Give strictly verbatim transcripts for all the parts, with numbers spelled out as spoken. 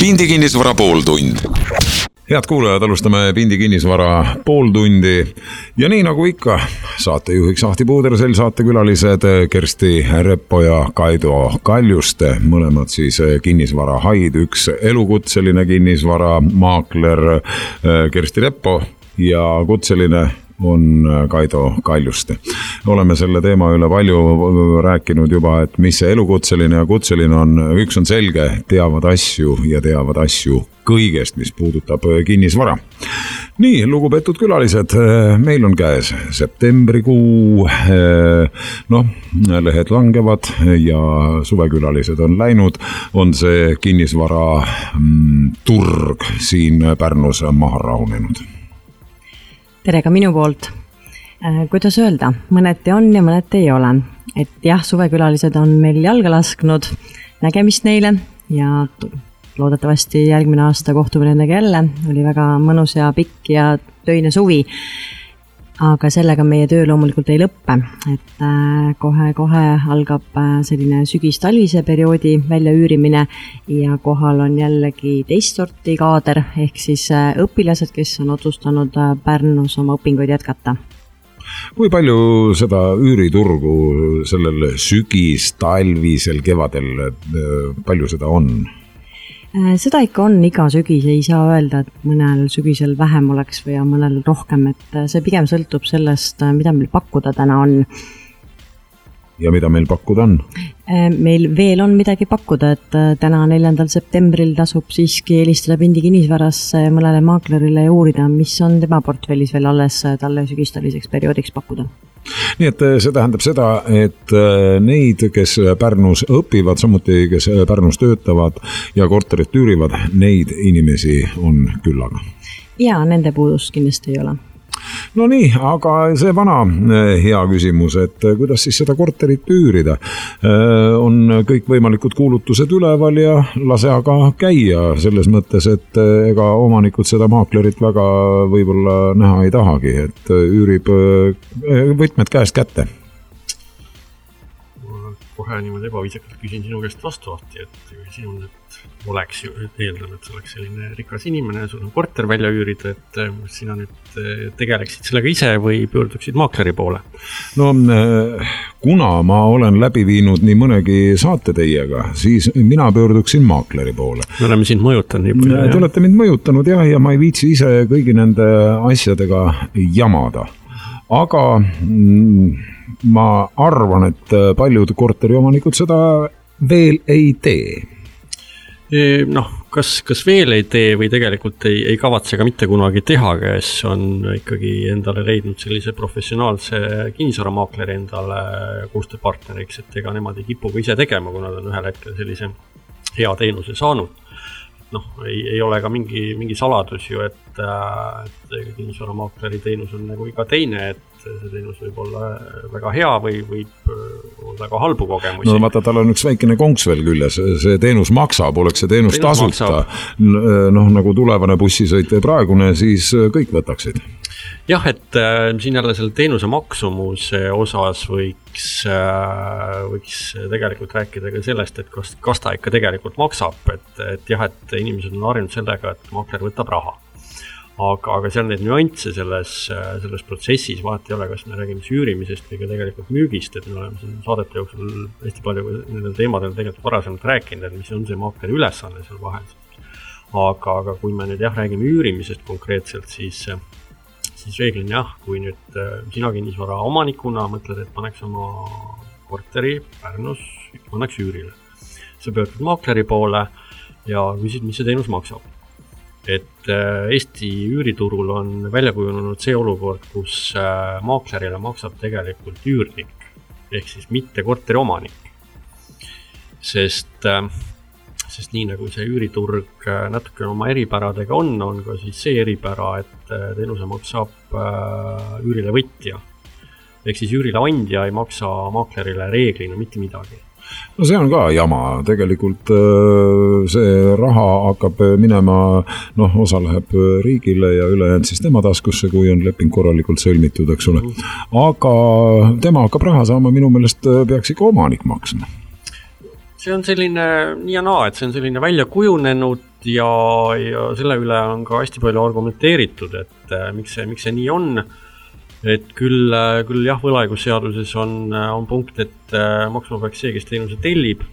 Pindi kinnisvara pooltund. Head kuulajad, alustame Pindi kinnisvara pooltundi ja nii nagu ikka, saatejuhiks Ahti Puudersel, saatekülalised Kersti Reppo ja Kaido Kaljuste, mõlemad siis kinnisvara haid, üks elukutseline kinnisvara maakler Kersti Reppo ja kutseline on Kaido Kaljuste. Oleme selle teema üle palju rääkinud juba, et mis see elukutseline ja kutseline on. Üks on selge, teavad asju ja teavad asju kõigest, mis puudutab kinnisvara. Nii, lugupeetud külalised, meil on käes septembrikuu, noh, lehed langevad ja suvekülalised on läinud, on see kinnisvara turg siin Pärnus maha rahunenud. Tere ka minu poolt. Kuidas öelda, mõneti on ja mõneti ei ole. Et jah, suvekülalised on meil jalga lasknud, nägemist neile ja loodetavasti järgmine aasta kohtume nendega jälle. Oli väga mõnus ja pikk ja töine suvi, aga sellega meie töö loomulikult ei lõppe. Et kohe-kohe algab selline sügis-talvise perioodi väljaüürimine ja kohal on jällegi teist sorti kaader, ehk siis õpilased, kes on otsustanud Pärnus oma õpinguid jätkata. Kui palju seda üüriturgu sellel sügis-talvisel kevadel, palju seda on? Seda ikka on iga sügis, ei saa öelda, et mõnel sügisel vähem oleks või mõnel rohkem, et see pigem sõltub sellest, mida meil pakkuda täna on. Ja mida meil pakkuda on? Meil veel on midagi pakkuda, et täna neljandal septembril tasub siiski helistada Pindi kinnisvarasse mõnele maaklerile ja uurida, mis on tema portfellis veel alles talle sügistaliseks perioodiks pakkuda. Nii et see tähendab seda, et neid, kes Pärnus õpivad, samuti kes Pärnus töötavad ja korterit üürivad, neid inimesi on küllaga. Ja nende puudus kindlasti ei ole. No nii, aga see vana hea küsimus, et kuidas siis seda korterit üürida? On kõik võimalikud kuulutused üleval ja lase aga käia selles mõttes, et ega omanikud seda maaklerit väga võib-olla näha ei tahagi, et üürib võtmed käest kätte. Kohe niimoodi ebaviisakalt küsin sinu käest vastuahti, et sinu nüüd oleks ju eeldan, et see oleks selline rikas inimene, sul on korter välja üürida, et sina nüüd tegeleksid sellega ise või pöörduksid maakleri poole? No kuna ma olen läbi viinud nii mõnegi saate teiega, siis mina pöörduksin maakleri poole. Me oleme sind mõjutanud. Nii, Te olete mind mõjutanud jah, ja ma ei viitsi ise kõigi nende asjadega jamada. Aga ma arvan, et paljud korteriomanikud seda veel ei tee. Noh, kas, kas veel ei tee või tegelikult ei, ei kavatse ka mitte kunagi teha, kes on ikkagi endale leidnud sellise professionaalse kinnisvaramaakleri endale koostööpartneriks, et ega nemad ei kipu ka ise tegema, kui nad on ühel hetkel sellise hea teenuse saanud. Noh, ei, ei ole ka mingi, mingi saladus ju, et, et kinnisvaramaakleri teenus on nagu iga teine, et see teenus võib olla väga hea või võib olla ka halbu kogemusi. No vaata, tal on üks väikene konks veel küljes, see teenus maksab, oleks see teenus, teenus tasuta, noh nagu tulevane bussisõit praegune, siis kõik võtaksid. Jah, et äh, siin jälle selle teenuse maksumuse osas võiks, äh, võiks tegelikult rääkida ka sellest, et kas, kas ta ikka tegelikult maksab, et, et jah, et inimesed on harjunud sellega, et maakler võtab raha. Aga, aga seal need nüansse selles, selles protsessis vahet ei ole, kas me räägime üürimisest või ka tegelikult müügist, et me oleme siin saadete jooksul hästi palju nendel teemadel tegelikult varasemalt rääkinud, et mis on see maakleri ülesanne seal vahel. Aga, aga kui me nüüd jah, räägime üürimisest konkreetselt, siis, siis reeglin jah, kui nüüd sina kinnisvara omanikuna mõtled, et paneks oma korteri Pärnus, paneks üürile. Sa pöördud maakleri poole ja küsid, mis see teenus maksab. Et Eesti üüriturul on välja kujunenud see olukord, kus maaklerile maksab tegelikult üürnik, ehk siis mitte korteri omanik. Sest, sest nii nagu see üüriturg natuke oma eripäradega on, on ka siis see eripära, et teenuse maksab üürile võtja. Ehk siis üürile andja ei maksa maaklerile reeglina mitte midagi. No see on ka jama, tegelikult see raha hakkab minema, noh, osa läheb riigile ja ülejäänud siis tema taskusse, kui on leping korralikult sõlmitud, eks ole. Aga tema hakkab raha saama, minu meelest peaks ikka omanik maksma. See on selline nii ja naa, et see on selline välja kujunenud ja, ja selle üle on ka hästi palju argumenteeritud, et miks see, miks see nii on. Et küll, küll jah, võlaõigusseaduses on, on punkt, et maksma peaks see, kes teenuse tellib,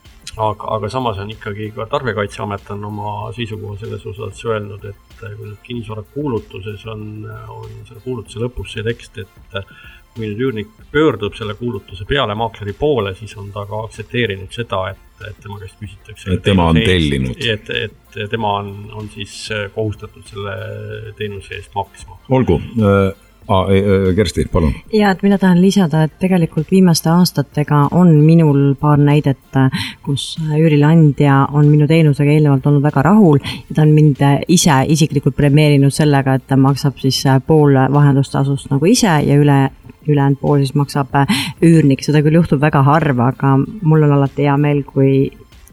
aga, aga samas on ikkagi ka Tarbijakaitseamet on oma seisukoha selles osas öelnud, et kui nüüd kinnisvara kuulutuses on, on selle kuulutuse lõpus see tekst, et kui nüüd üürnik pöördub selle kuulutuse peale maakleri poole, siis on ta ka aktsepteerinud seda, et, et tema käest küsitakse. Et tema on tellinud. Et, et tema on, on siis kohustatud selle teenuse eest maksma. Olgu. Ah, Kersti, palun. Ja, et mina tahan lisada, et tegelikult viimaste aastatega on minul paar näidet, kus üürileandja on minu teenusega eelnevalt olnud väga rahul ja ta on mind ise isiklikult premeerinud sellega, et ta maksab siis pool vahendustasust nagu ise ja üle ülejäänud pool siis maksab üürnik. Seda küll juhtub väga harva, aga mul on alati hea meel, kui,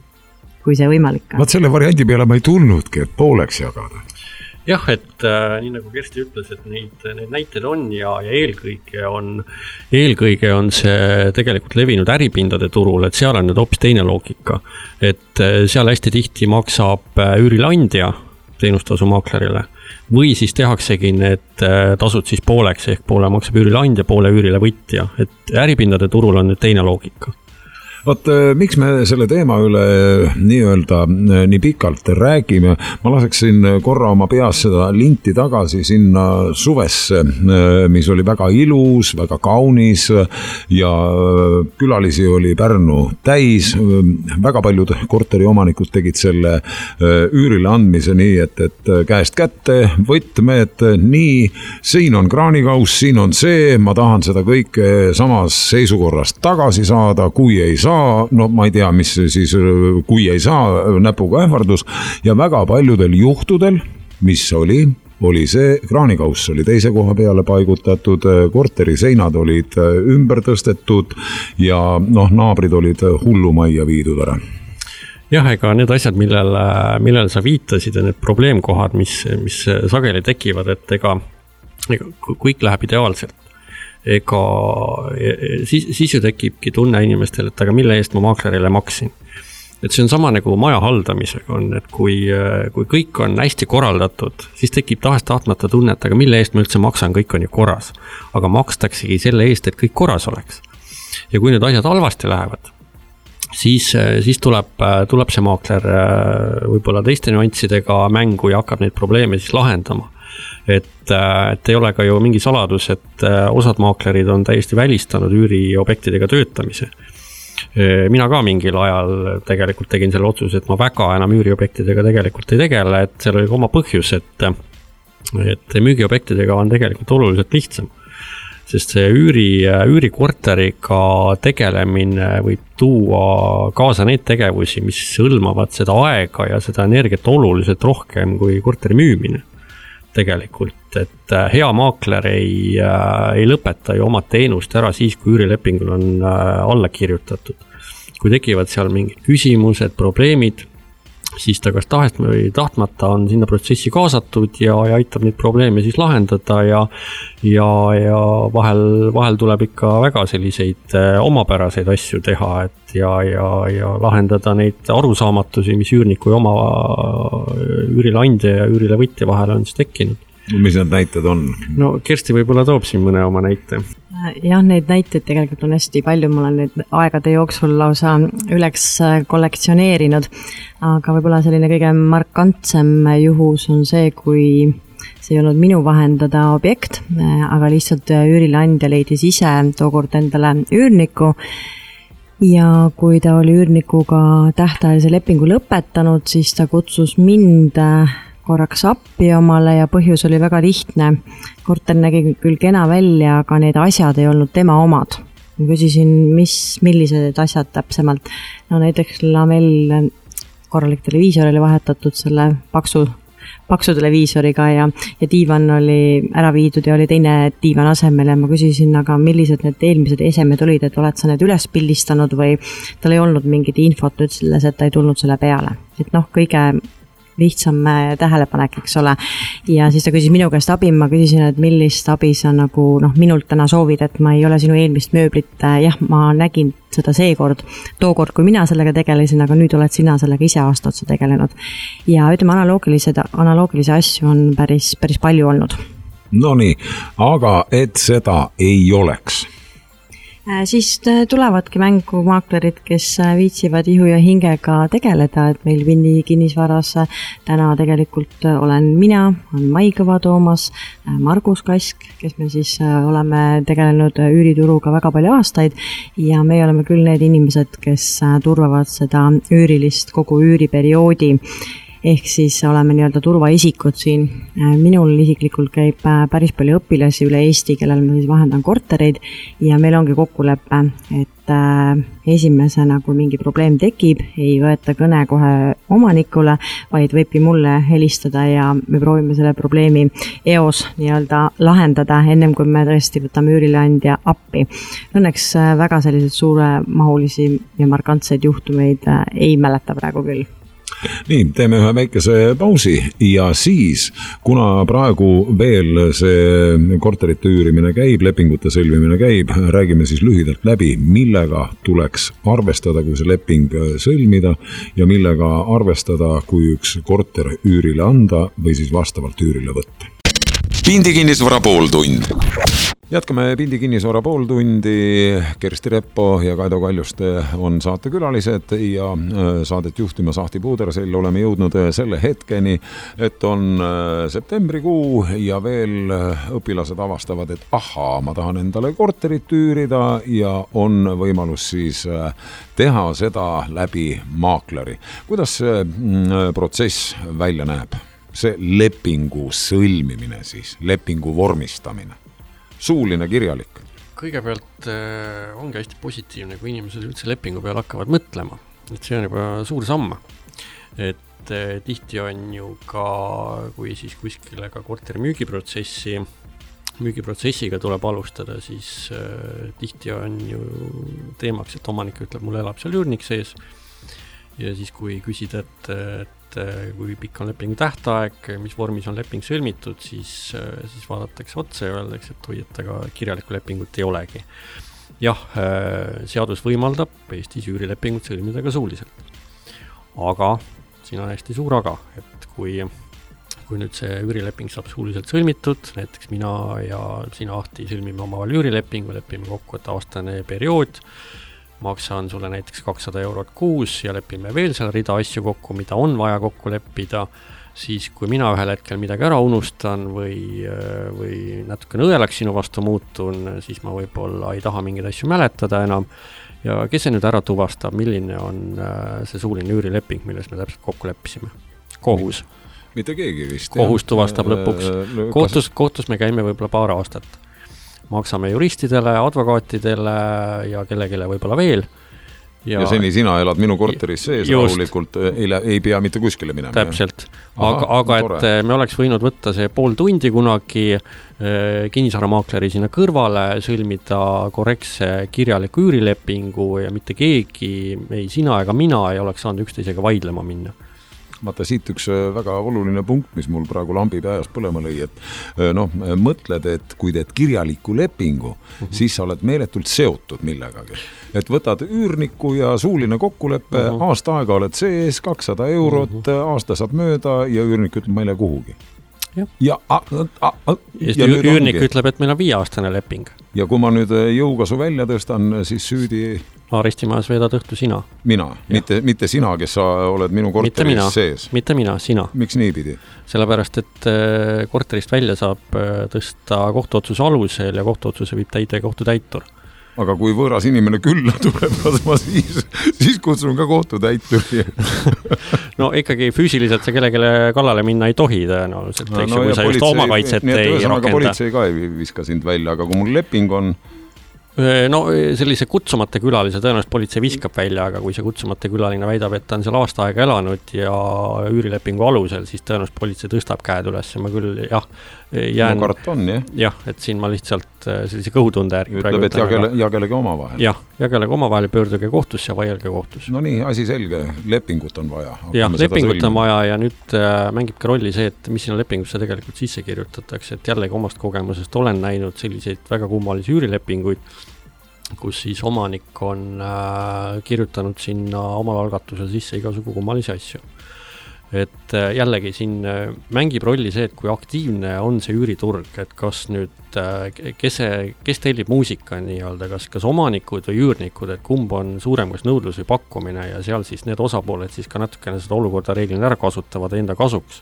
kui see võimalik on. Vaat selle variandi peale ma ei tulnudki, et pooleks jagada. Jah, et äh, nii nagu Kersti ütles, et neid, neid näited on ja, ja eelkõige on, eelkõige on see tegelikult levinud äripindade turul, et seal on nüüd hoopis teine loogika. Et seal hästi tihti maksab üürileandja teenustasu maaklerile või siis tehaksegi need tasud siis pooleks, ehk poole maksab üürileandja, poole üürile võtja. Et äripindade turul on nüüd teine loogika. Vaat, miks me selle teema üle nii-öelda nii pikalt räägime? Ma laseksin korra oma peas seda linti tagasi sinna suvesse, mis oli väga ilus, väga kaunis ja külalisi oli Pärnu täis. Väga paljud korteriomanikud tegid selle üürile andmise nii, et, et käest kätte, võtmed, nii, siin on kraanikaus, siin on see, ma tahan seda kõike samas seisukorrast tagasi saada, kui ei saa, no ma ei tea, mis siis, kui ei saa, näpuga ähvardus ja väga paljudel juhtudel, mis oli, oli see, kraanikauss oli teise koha peale paigutatud, korteri seinad olid ümber tõstetud ja noh, naabrid olid hullumajja viidud ära. Jah, ega need asjad, millele, millele sa viitasid ja need probleemkohad, mis, mis sageli tekivad, et ega, ega kõik läheb ideaalselt. Ega siis, siis ju tekibki tunne inimestel, et aga mille eest ma maaklerile maksin. Et see on sama nagu maja haldamisega on, et kui, kui kõik on hästi korraldatud, siis tekib tahest tahtmata tunne, et aga mille eest ma üldse maksan, kõik on ju korras. Aga makstaksegi selle eest, et kõik korras oleks. Ja kui need asjad halvasti lähevad, siis, siis tuleb, tuleb see maakler võib-olla teiste nüanssidega mängu ja hakkab neid probleeme siis lahendama. Et, et ei ole ka ju mingi saladus, et osad maaklerid on täiesti välistanud üüriobjektidega töötamise. Mina ka mingil ajal tegelikult tegin selle otsuse, et ma väga enam üüriobjektidega tegelikult ei tegele, et seal oli oma põhjus, et, et müügiobjektidega on tegelikult oluliselt lihtsam. Sest see üüri, üürikorteriga tegelemine võib tuua kaasa neid tegevusi, mis hõlmavad seda aega ja seda energiat oluliselt rohkem kui korteri müümine. Tegelikult, et hea maakler ei, ei lõpeta ju oma teenust ära siis, kui üürilepingul on alla kirjutatud. Kui tekivad seal mingid küsimused, probleemid, siis ta kas tahest või tahtmata on sinna protsessi kaasatud ja, ja aitab neid probleeme siis lahendada ja, ja, ja vahel, vahel tuleb ikka väga selliseid omapäraseid asju teha, et ja, ja, ja lahendada neid arusaamatusi, mis üürniku ja oma üürileandja ja üürile võtja vahel on siis tekkinud. Mis need näited on? No Kersti võib-olla toob siin mõne oma näite. Jah, neid näiteid tegelikult on hästi palju, ma olen neid aegade jooksul lausa üleks kollektsioneerinud, aga võib-olla selline kõige markantsem juhus on see, kui see ei olnud minu vahendada objekt, aga lihtsalt üürileandja leidis ise tookord endale üürniku ja kui ta oli üürnikuga tähtajalise lepingu lõpetanud, siis ta kutsus mind korraks appi omale ja põhjus oli väga lihtne. Korter nägi küll kena välja, aga need asjad ei olnud tema omad. Ma küsisin, mis, millised asjad täpsemalt. No näiteks lamell korralik televiisor oli vahetatud selle paksu, paksu televiisoriga ja, ja diivan oli ära viidud ja oli teine diivan asemel ja ma küsisin, aga millised need eelmised esemed olid, et oled sa need üles pildistanud või tal ei olnud mingit infot, ütles, et ta ei tulnud selle peale. Et noh, kõige lihtsam tähelepanek, eks ole. Ja siis ta küsis minu käest abi, ma küsisin, et millist abi sa nagu noh, minult täna soovid, et ma ei ole sinu eelmist mööblit, jah, ma nägin seda seekord, tookord, kui mina sellega tegelesin, aga nüüd oled sina sellega ise aasta otsa tegelenud. Ja ütleme, analoogilised, analoogilisi asju on päris, päris palju olnud. No nii, aga et seda ei oleks. Siis tulevadki mängu maaklerid, kes viitsivad ihu ja hingega tegeleda, et meil Vindi kinnisvaras täna tegelikult olen mina, on Mai Kõva Toomas, Margus Kask, kes me siis oleme tegelenud üürituruga väga palju aastaid ja me oleme küll need inimesed, kes turvavad seda üürilist kogu üüriperioodi. Ehk siis oleme nii-öelda turvaisikud siin. Minul isiklikult käib päris palju õpilasi üle Eesti, kellel ma siis vahendan kortereid ja meil ongi kokkulepe, et esimesena, kui mingi probleem tekib, ei võeta kõne kohe omanikule, vaid võibki mulle helistada ja me proovime selle probleemi eos nii-öelda lahendada, ennem kui me tõesti võtame üürileandja appi. Õnneks väga selliseid suuremahulisi ja markantseid juhtumeid ei mäleta praegu küll. Nii, teeme ühe väikese pausi ja siis, kuna praegu veel see korterite üürimine käib, lepingute sõlmimine käib, räägime siis lühidalt läbi, millega tuleks arvestada, kui see leping sõlmida ja millega arvestada, kui üks korter üürile anda või siis vastavalt üürile võtta. Pindi kinnisvara pooltund. Jätkame Pindi kinnisvara pooltundi. Kersti Reppo ja Kaido Kaljuste on saatekülalised ja saadet juhtima Sahti Puudersell. Oleme jõudnud selle hetkeni, et on septembrikuu ja veel õpilased avastavad, et ahaa, ma tahan endale korterit üürida ja on võimalus siis teha seda läbi maakleri. Kuidas see protsess välja näeb? See lepingu sõlmimine siis, lepingu vormistamine. Suuline, kirjalik. Kõigepealt ongi hästi positiivne, kui inimesed üldse lepingu peale hakkavad mõtlema. Et see on juba suur samm. Et tihti on ju ka, kui siis kuskile ka korteri müügiprotsessi, müügiprotsessiga tuleb alustada, siis tihti on ju teemaks, et omanik ütleb, mul elab seal üürnik sees. Ja siis kui küsida, et, et kui pikk on lepingu tähtaeg, mis vormis on leping sõlmitud, siis, siis vaadatakse otsa ja öeldakse, et oi, et aga kirjalikku lepingut ei olegi. Jah, seadus võimaldab Eestis üürilepingut sõlmida ka suuliselt. Aga siin on hästi suur aga, et kui, kui nüüd see üürileping saab suuliselt sõlmitud, näiteks mina ja sina Ahti sõlmime omavahel üürilepingu, lepime kokku, et aastane periood, maksan sulle näiteks kakssada eurot kuus ja lepime veel seal rida asju kokku, mida on vaja kokku leppida, siis kui mina ühel hetkel midagi ära unustan või, või natuke nõelaks sinu vastu muutun, siis ma võib-olla ei taha mingeid asju mäletada enam. Ja kes see nüüd ära tuvastab, milline on see suuline üürileping, milles me täpselt kokku leppisime? Kohus. Mitte keegi vist. Kohus tuvastab lõpuks. Kohtus, kohtus me käime võib-olla paar aastat. Maksame juristidele, advokaatidele ja kellegile võib-olla veel. Ja, ja seni sina elad minu korteris sees rahulikult, ei, ei pea mitte kuskile minema. Täpselt. Aga, Aha, aga et me oleks võinud võtta see pool tundi kunagi kinnisvaramaakleri sinna kõrvale, sõlmida korrektse kirjaliku üürilepingu ja mitte keegi, ei sina ega mina ei oleks saanud üksteisega vaidlema minna. Vaata, siit üks väga oluline punkt, mis mul praegu lambi peas põlema lõi, et noh, mõtled, et kui teed kirjaliku lepingu, uh-huh. siis sa oled meeletult seotud millegagi. Et võtad üürniku ja suuline kokkuleppe, uh-huh. aasta aega oled sees, kakssada eurot, uh-huh. aasta saab mööda ja üürnik ütleb, ma ei lähe kuhugi. Ja, ja, a, a, a, ja üürnik ongi. Ütleb, et meil on viieaastane leping. Ja kui ma nüüd jõuga su välja tõstan, siis süüdi... Arestimajas veedad õhtu sina. Mina, mitte, mitte sina, kes sa oled minu korteris mitte sees. Mitte mina, sina. Miks nii pidi? Sellepärast, et korterist välja saab tõsta kohtuotsuse alusel ja kohtuotsuse viib täide kohtutäitur. Aga kui võõras inimene külla tuleb, ma siis, siis kutsun ka kohtutäituri. No ikkagi füüsiliselt sa kellegele kallale minna ei tohi tõenäoliselt, no, no, kui sa just oma kaitset ei rakenda. Politsei ka ei viska sind välja, aga kui mul leping on... No sellise kutsumate külalise tõenäoliselt politsei viskab välja, aga kui see kutsumate külaline väidab, et ta on seal aasta aega elanud ja üürilepingu alusel, siis tõenäoliselt politsei tõstab käed üles. Ma küll jah, jään... No kart on, jah. Jah, et siin ma lihtsalt sellise kõhutunde järgi. Ütleb, et jagele, jagelege oma vahel. Jah, jagelege oma vahel, pöörduge kohtusse ja vaielge kohtus. No nii, asi selge, lepingut on vaja. Jah, lepingut on vaja ja nüüd mängib ka rolli see, et mis sinna lepingusse tegelikult sisse kirjutatakse, et jällegi omast kogemusest olen näinud selliseid väga kummalisi üürilepinguid, kus siis omanik on äh, kirjutanud sinna omal algatusel sisse igasugu kummalisi asju. Et äh, jällegi siin äh, mängib rolli see, et kui aktiivne on see üüriturg, et kas nüüd, äh, kes, see, kes tellib muusika nii-öelda, kas, kas omanikud või üürnikud, et kumb on suurem, kas nõudlus või pakkumine ja seal siis need osapooled siis ka natukene seda olukorda reeglina ära kasutavad enda kasuks.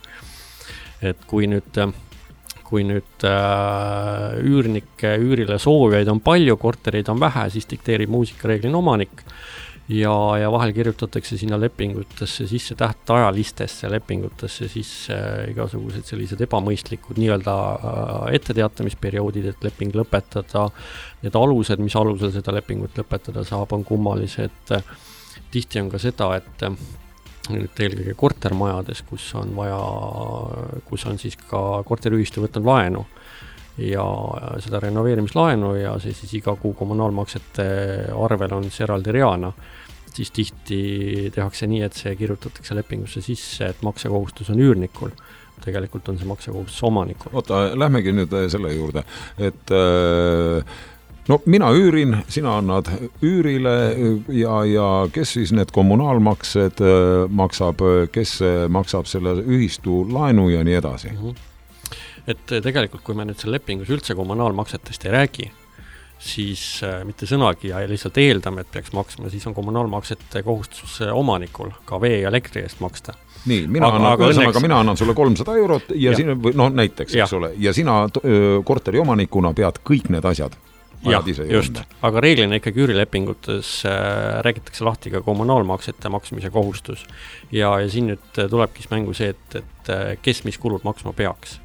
Et kui nüüd äh, kui nüüd äh, üürnike, üürile soovijaid on palju, kortereid on vähe, siis dikteerib muusikareeglina omanik ja, ja vahel kirjutatakse sinna lepingutesse sisse tähtajalistesse lepingutesse siis äh, igasugused sellised ebamõistlikud nii-öelda äh, etteteatamisperioodid, et leping lõpetada, need alused, mis alusel seda lepingut lõpetada saab, on kummalised. Tihti on ka seda, et nüüd eelkõige kortermajades, kus on vaja, kus on siis ka korteriühistu võtnud laenu ja seda renoveerimislaenu ja see siis iga kuu kommunaalmaksete arvel on see eraldi reana, siis tihti tehakse nii, et see kirjutatakse lepingusse sisse, et maksekohustus on üürnikul. Tegelikult on see maksekohustus omanikul. Oota, lähmegi nüüd selle juurde, et äh... no mina üürin, sina annad üürile ja, ja kes siis need kommunaalmaksed maksab, kes maksab selle ühistu laenu ja nii edasi? Mm-hmm. Et tegelikult, kui me nüüd selle lepingus üldse kommunaalmaksetest ei räägi, siis mitte sõnagi ja lihtsalt eeldame, et peaks maksma, siis on kommunaalmaksete kohustus omanikul ka vee ja elektri eest maksta. Nii, mina aga, annan, aga, õnneks... mina annan sulle kolmsada eurot ja, ja. Sina, no näiteks, eks ole, ja sina korteri omanikuna pead kõik need asjad jah, just, aga reeglina ikkagi üürilepingutes äh, räägitakse lahti ka kommunaalmaksete maksmise kohustus ja, ja siin nüüd tulebki mängu see, et, et kes mis kulud maksma peaks.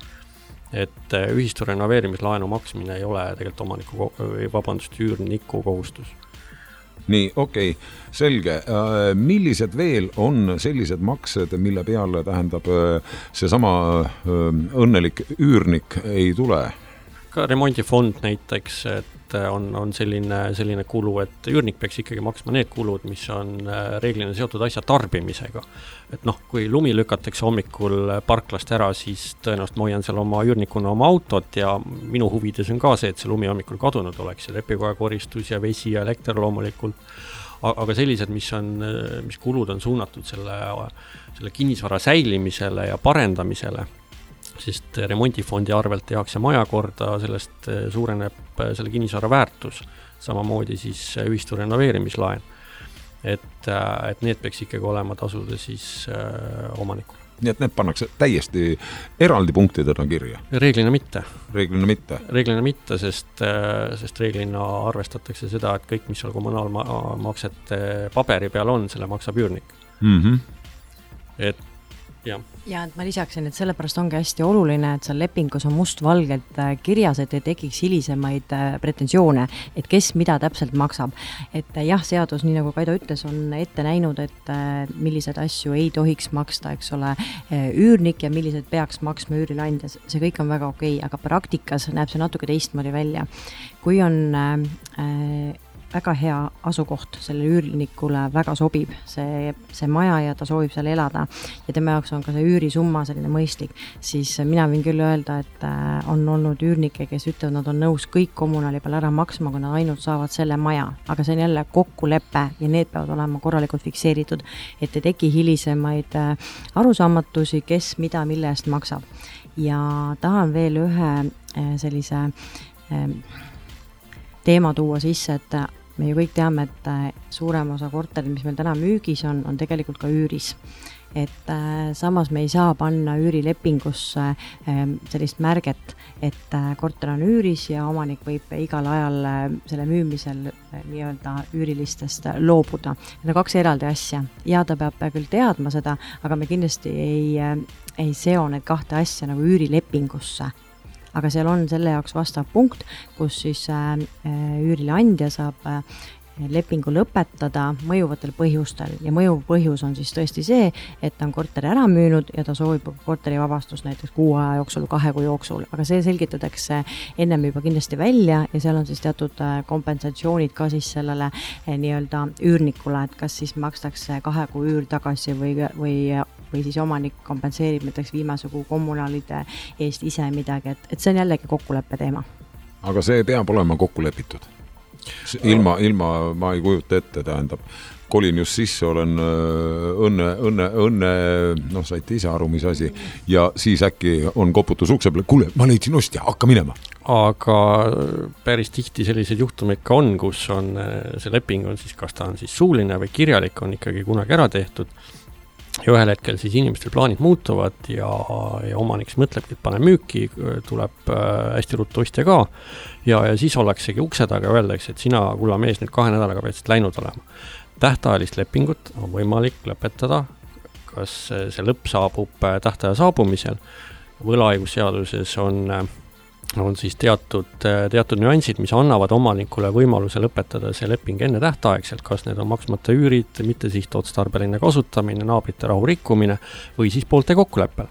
Et äh, ühistu renoveerimislaenu maksmine ei ole tegelikult omaniku, vabandust, üürniku kohustus. Nii, okei, okay, selge. Millised veel on sellised maksed, mille peale tähendab see sama õnnelik üürnik ei tule? Ka remondifond näiteks, et on, on selline, selline kulu, et üürnik peaks ikkagi maksma need kulud, mis on reeglina seotud asja tarbimisega. Et noh, kui lumi lükatakse hommikul parklast ära, siis tõenäoliselt ma hoian seal oma üürnikuna oma autot ja minu huvides on ka see, et see lumi hommikul kadunud oleks ja lepikoja koristus ja vesi ja elekter loomulikult. Aga sellised, mis, on, mis kulud on suunatud selle, selle kinnisvara säilimisele ja parendamisele, sest remondifondi arvelt tehakse maja korda, sellest suureneb selle kinnisvara väärtus, samamoodi siis ühistu renoveerimislaen. Et, et need peaks ikkagi olema tasuda siis äh, omanikul. Nii et need pannakse täiesti eraldi punktidena kirja? Reeglina mitte. Reeglina mitte? Reeglina mitte, sest, sest reeglina arvestatakse seda, et kõik, mis seal kommunaalmaksete paberi peal on, selle maksab üürnik. Mm-hmm. Et jah. Ja et ma lisaksin, et sellepärast ongi hästi oluline, et seal lepingus on mustvalgelt kirjas, et ei tekiks hilisemaid pretensioone, et kes mida täpselt maksab. Et jah, seadus, nii nagu Kaido ütles, on ette näinud, et millised asju ei tohiks maksta, eks ole, üürnik ja millised peaks maksma üürileandja. See kõik on väga okei, aga praktikas näeb see natuke teistmoodi välja. Kui on äh, väga hea asukoht, selle üürnikule väga sobib see, see maja ja ta soovib seal elada ja tema jaoks on ka see üürisumma selline mõistlik, siis mina võin küll öelda, et on olnud üürnike, kes ütlevad, nad on nõus kõik kommunaali peal ära maksma, kui nad ainult saavad selle maja, aga see on jälle kokkulepe ja need peavad olema korralikult fikseeritud, et ei teki hilisemaid arusaamatusi, kes mida mille eest maksab. Ja tahan veel ühe sellise teema tuua sisse, et me ju kõik teame, et suurem osa korterid, mis meil täna müügis on, on tegelikult ka üüris. Et äh, samas me ei saa panna üürilepingusse äh, sellist märget, et äh, korter on üüris ja omanik võib igal ajal äh, selle müümisel äh, nii-öelda üürilistest äh, loobuda. Need on kaks eraldi asja ja ta peab küll teadma seda, aga me kindlasti ei, äh, ei seo need kahte asja nagu üürilepingusse. Aga seal on selle jaoks vastav punkt, kus siis äh, üürile andja saab äh, lepingu lõpetada mõjuvatel põhjustel ja mõjuv põhjus on siis tõesti see, et ta on korteri ära müünud ja ta soovib korteri vabastust näiteks kuu aja jooksul, kahe kuu jooksul, aga see selgitatakse ennem juba kindlasti välja ja seal on siis teatud kompensatsioonid ka siis sellele nii-öelda üürnikule, et kas siis makstakse kahe kuu üür tagasi või, või, või siis omanik kompenseerib näiteks viimase kuu kommunaalide eest ise midagi, et, et see on jällegi kokkuleppe teema. Aga see peab olema kokku lepitud. Ilma, ilma ma ei kujuta ette, tähendab, kolin just sisse, olen õnne, õnne, õnne, noh, saite ise aru, mis asi, ja siis äkki on koputus ukse peale, kuule, ma leidsin ostja, hakka minema. Aga päris tihti sellised juhtumid ka on, kus on see leping on siis, kas ta on siis suuline või kirjalik, on ikkagi kunagi ära tehtud. Ja ühel hetkel siis inimestel plaanid muutuvad ja, ja omanik mõtlebki, et pane müüki, tuleb hästi ruttu ostja ka ja, ja siis ollaksegi ukse taga ja öeldakse, et sina, kulla mees, nüüd kahe nädalaga pead siit läinud olema. Tähtajalist lepingut on võimalik lõpetada, kas see lõpp saabub tähtaja saabumisel. Võlaõigusseaduses on, on siis teatud, teatud nüansid, mis annavad omanikule võimaluse lõpetada see leping enne tähtaegselt, kas need on maksmata üürid, mitte sihtotstarbeline kasutamine, naabrite rahu rikkumine või siis poolte kokkuleppel.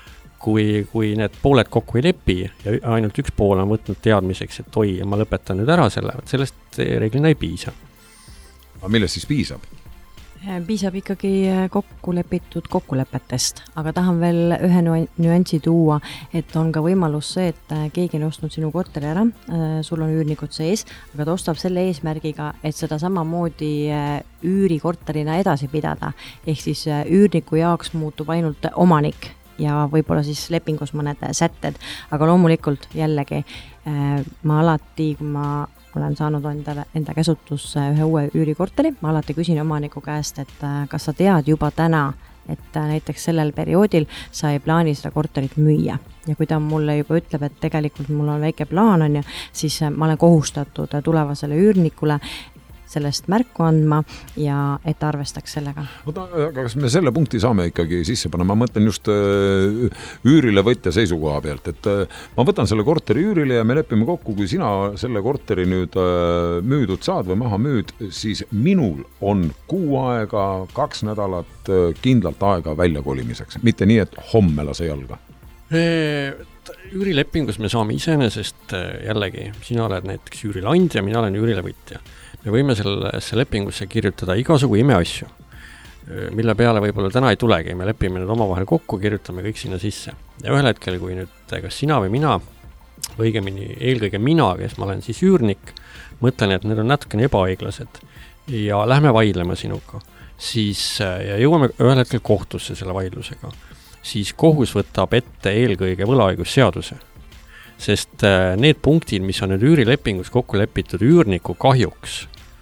Kui, kui need pooled kokku ei lepi ja ainult üks pool on võtnud teadmiseks, et oi, ma lõpetan nüüd ära selle, sellest reeglina ei piisa. Aga millest siis piisab? Piisab ikkagi kokku lepitud kokkulepetest, aga tahan veel ühe nüansi tuua, et on ka võimalus see, et keegi on ostnud sinu korteri ära, sul on üürnikud sees, aga ta ostab selle eesmärgiga, et seda samamoodi üürikorterina edasi pidada, ehk siis üürniku jaoks muutub ainult omanik ja võib-olla siis lepingus mõned sätted, aga loomulikult jällegi ma alati, kui ma olen saanud endale, enda käsutusse ühe uue üürikorteri, ma alati küsin omaniku käest, et kas sa tead juba täna, et näiteks sellel perioodil sa ei plaani seda korterit müüa. Ja kui ta mulle juba ütleb, et tegelikult mul on väike plaan on ja siis ma olen kohustatud tulevasele üürnikule sellest märku andma ja et arvestaks sellega. Oota, aga kas me selle punkti saame ikkagi sisse panna? Ma mõtlen just üürile võtja seisukoha pealt, et ma võtan selle korteri üürile ja me lepime kokku, kui sina selle korteri nüüd müüdud saad või maha müüd, siis minul on kuu aega, kaks nädalat kindlalt aega väljakolimiseks, mitte nii, et homme lase jalga. Üürilepingus me saame iseenesest jällegi, sina oled näiteks üürileandja, mina olen üürile võtja. Me võime sellesse lepingusse kirjutada igasugu imeasju, mille peale võib-olla täna ei tulegi, me lepime need omavahel kokku, kirjutame kõik sinna sisse. Ja ühel hetkel, kui nüüd kas sina või mina, või õigemini eelkõige mina, kes ma olen siis üürnik, mõtlen, et need on natukene ebaõiglased ja lähme vaidlema sinuga, siis ja jõuame ühel hetkel kohtusse selle vaidlusega, siis kohus võtab ette eelkõige võlaõigusseaduse. Sest need punktid, mis on nüüd üürilepingus kokku lepitud üürniku kahjuks,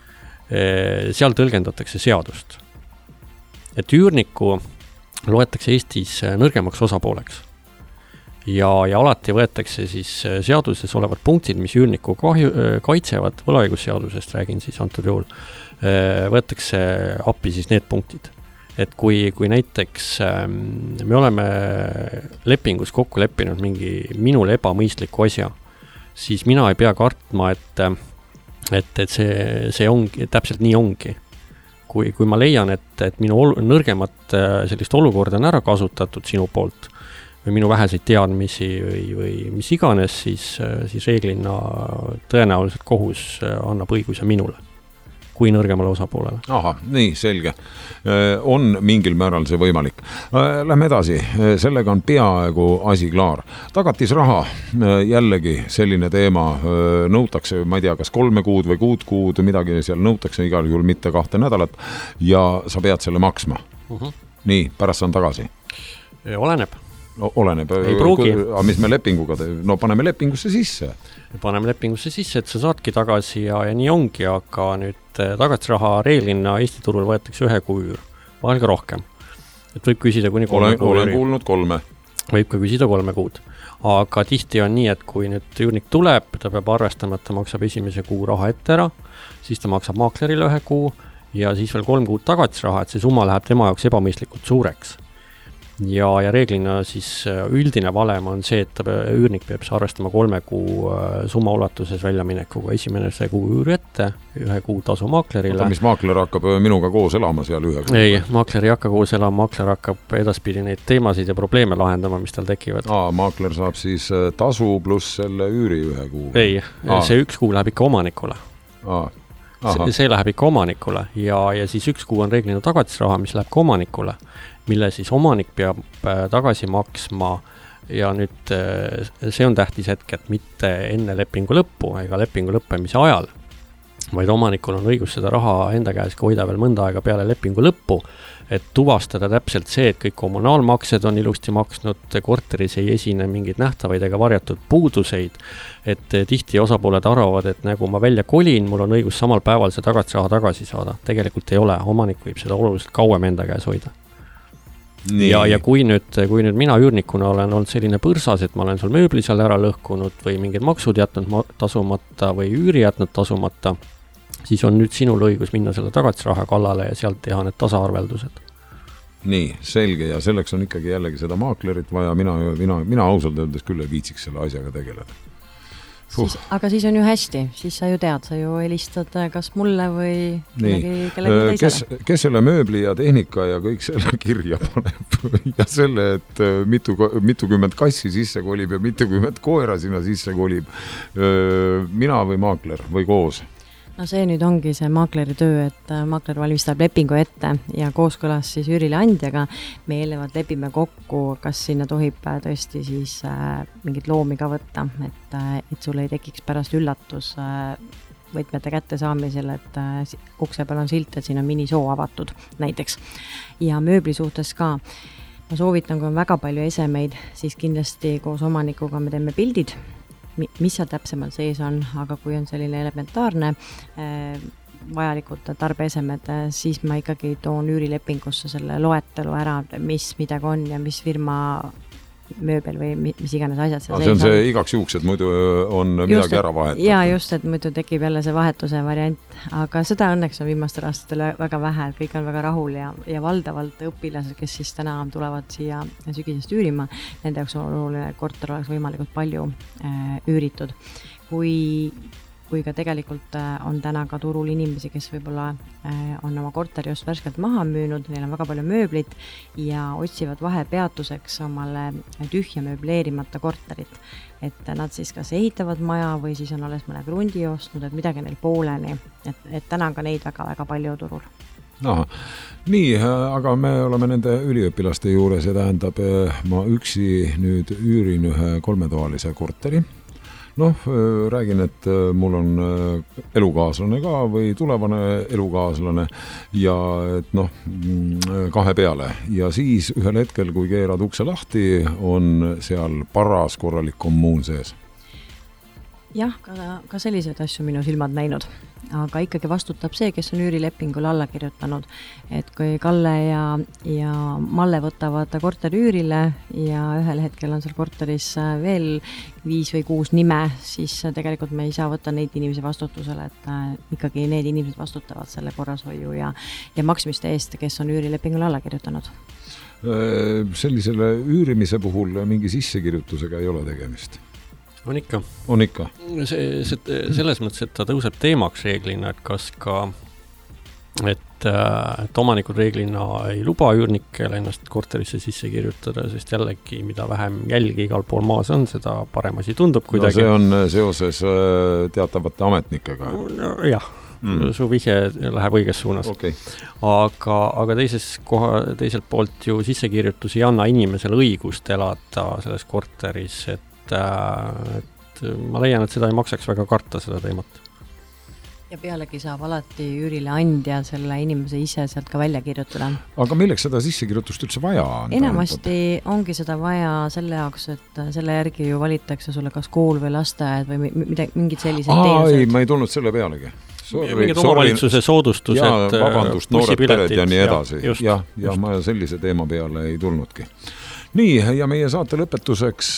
seal tõlgendatakse seadust. Et üürniku loetakse Eestis nõrgemaks osapooleks. Ja, ja alati võetakse siis seaduses olevad punktid, mis üürniku kahju, kaitsevad, võlaõigusseadusest räägin siis antud juhul, võetakse appi siis need punktid. Et kui, kui näiteks me oleme lepingus kokku leppinud mingi minule ebamõistliku asja, siis mina ei pea kartma, et, et, et see, see ongi, täpselt nii ongi. Kui, kui ma leian, et, et minu ol, nõrgemat sellist olukorda on ära kasutatud sinu poolt või minu väheseid teadmisi või, või mis iganes, siis, siis reeglina tõenäoliselt kohus annab õiguse minule kui nõrgemale osapoolele. Aha, nii, selge. On mingil määral see võimalik. Lähme edasi. Sellega on peaaegu asi klaar. Tagatisraha, jällegi selline teema, nõutakse, ma ei tea, kas kolme kuud või kuud kuud, midagi seal nõutakse, igal juhul mitte kahte nädalat ja sa pead selle maksma. Uh-huh. Nii, pärast on tagasi. Oleneb. No, oleneb. Ei pruugi. Aga mis me lepinguga teeme? No paneme lepingusse sisse. Paneme lepingusse sisse, et sa saadki tagasi ja, ja nii ongi, aga nüüd tagatisraha reeglina Eesti turul võetakse ühe kuu üür, vahel ka rohkem. Et võib küsida kuni kolme olen, olen kuulnud kolme. Võib ka küsida kolme kuud. Aga tihti on nii, et kui nüüd üürnik tuleb, ta peab arvestama, et ta maksab esimese kuu raha ette ära, siis ta maksab maaklerile ühe kuu ja siis veel kolm kuud tagatisraha, et see summa läheb tema jaoks ebamõistlikult suureks. ja, ja reeglina siis üldine valem on see, et üürnik peab arvestama kolme kuu summa ulatuses väljaminekuga. Esimene see kuu üüri ette, ühe kuu tasu maaklerile. Aga mis maakler hakkab minuga koos elama seal ühe kuu? Ei, maakler ei hakka koos elama, maakler hakkab edaspidi neid teemasid ja probleeme lahendama, mis tal tekivad. Aa, maakler saab siis tasu pluss selle üüri ühe kuu? Ei, Aa. see üks kuu läheb ikka omanikule. Aa. See, see läheb ikka omanikule ja, ja siis üks kuu on reeglina tagatisraha, mis läheb ka omanikule, mille siis omanik peab tagasi maksma ja nüüd see on tähtis hetk, et mitte enne lepingu lõppu ega lepingu lõppemise ajal, vaid omanikul on õigus seda raha enda käes hoida veel mõnda aega peale lepingu lõppu, et tuvastada täpselt see, et kõik kommunaalmaksed on ilusti maksnud, korteris ei esine mingeid nähtavaid ega varjatud puuduseid, et tihti osapooled arvavad, et nagu ma välja kolin, mul on õigus samal päeval see tagatisraha tagasi saada. Tegelikult ei ole, omanik võib seda oluliselt kauem enda käes hoida. Nii. Ja, ja kui nüüd, kui nüüd mina üürnikuna olen olnud selline põrsas, et ma olen seal mööbli seal ära lõhkunud või mingid maksud jätnud tasumata või üüri jätnud tasumata, siis on nüüd sinul õigus minna selle tagatisraha kallale ja sealt teha need tasaarveldused. Nii, selge ja selleks on ikkagi jällegi seda maaklerit vaja, mina, mina, mina ausalt öeldes küll ei viitsiks selle asjaga tegeleda. Siis, aga siis on ju hästi, siis sa ju tead, sa ju helistad kas mulle või kellegi, kellegi teisele. Kes, kes selle mööbli ja tehnika ja kõik selle kirja paneb ja selle, et mitu, mitukümmend kassi sisse kolib ja mitukümmend koera sinna sisse kolib, mina või maakler või koos? No see nüüd ongi see maakleri töö, et maakler valmistab lepingu ette ja kooskõlas siis üürile andjaga me eelnevalt lepime kokku, kas sinna tohib tõesti siis mingit loomi ka võtta, et, et sul ei tekiks pärast üllatus võtmete kätte saamisel, et ukse peal on silt, et siin on minisoo avatud näiteks. Ja mööbli suhtes ka ma soovitan, kui on väga palju esemeid, siis kindlasti koos omanikuga me teeme pildid, mis seal täpsemalt sees on, aga kui on selline elementaarne eh, vajalikud tarbeesemed, siis ma ikkagi toon üürilepingusse selle loetelu ära, mis midagi on ja mis firma mööbel või mis iganes asjad seal sees on. See on see igaks juhuks, et muidu on just, midagi ära vahetada. Jaa, just, et muidu tekib jälle see vahetuse variant, aga seda õnneks on viimastel aastatel väga vähe, kõik on väga rahul ja, ja valdavalt õpilased, kes siis täna tulevad siia sügisest üürima, nende jaoks on oluline korter oleks võimalikult palju äh, üüritud. Kui kui ka tegelikult on täna ka turul inimesi, kes võib-olla on oma korteri just värskelt maha müünud, neil on väga palju mööblit ja otsivad vahepeatuseks omale tühja mööbleerimata korterit. Et nad siis kas ehitavad maja või siis on alles mõne krundi ostnud, et midagi neil pooleni. Et, et täna on ka neid väga-väga palju turul. Aha. Nii, aga me oleme nende üliõpilaste juures ja tähendab, ma üksi nüüd üürin ühe kolmetoalise korteri. Noh, räägin, et mul on elukaaslane ka või tulevane elukaaslane ja et noh, kahe peale. Ja siis ühel hetkel, kui keerad ukse lahti, on seal paras korralik kommuun sees. Jah, ka, ka selliseid asju minu silmad näinud, aga ikkagi vastutab see, kes on üürilepingule alla kirjutanud. Et kui Kalle ja, ja Malle võtavad korteri üürile ja ühel hetkel on seal korteris veel viis või kuus nime, siis tegelikult me ei saa võtta neid inimesi vastutusele, et ikkagi need inimesed vastutavad selle korrashoiu ja, ja maksmiste eest, kes on üürilepingule alla kirjutanud. Sellisele üürimise puhul mingi sissekirjutusega ei ole tegemist. On ikka. On ikka. See, see, selles mõttes, et ta tõuseb teemaks reeglina, et kas ka, et, et omanikud reeglina ei luba üürnikele ennast korterisse sisse kirjutada, sest jällegi, mida vähem jälgi igal pool maas on, seda parem asi tundub kuidagi. No see on seoses teatavate ametnikega. No, jah, mm. su vihje läheb õiges suunas. Okay. Aga, aga teises koha, teiselt poolt ju sissekirjutus ei anna inimesele õigust elada selles korteris, et et ma leian, et seda ei maksaks väga karta seda teemat. Ja pealegi saab alati üürile andja selle inimese ise sealt ka välja kirjutada. Aga milleks seda sissekirjutust üldse vaja on? Enamasti ongi seda vaja selle jaoks, et selle järgi ju valitakse sulle kas kool või lasteaed või midagi, mingid sellised Aa, teenused. Ei, ma ei tulnud selle pealegi. Sorry, mingid omavalitsuse soodustused. Ja vabandust, noored pered ja nii edasi. Ja, ja, ja ma sellise teema peale ei tulnudki. Nii, ja meie saate lõpetuseks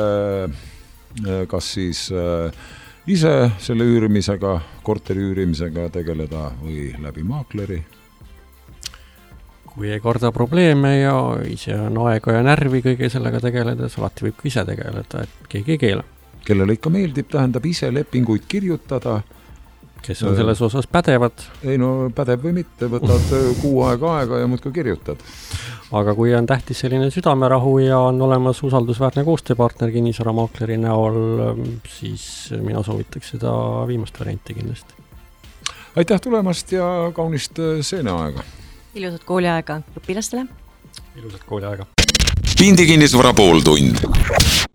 kas siis ise selle üürimisega, korteri üürimisega tegeleda või läbi maakleri? kui ei korda probleeme ja ise on aega ja närvi kõige sellega tegeledes, alati võib ka ise tegeleda, et keegi ei keela. Kellele ikka meeldib, tähendab ise lepinguid kirjutada. Kes on selles osas pädevad. Ei no pädev või mitte, võtad kuu aega aega ja muud ka kirjutad. Aga kui on tähtis selline südamerahu ja on olemas usaldusväärne koostööpartner kinnisvaramaakleri näol, siis mina soovitaks seda viimast varianti kindlasti. Aitäh tulemast ja kaunist seeneaega. Ilusat kooliaega õpilastele. Ilusat kooliaega. Pindi kinnisvara pooltund.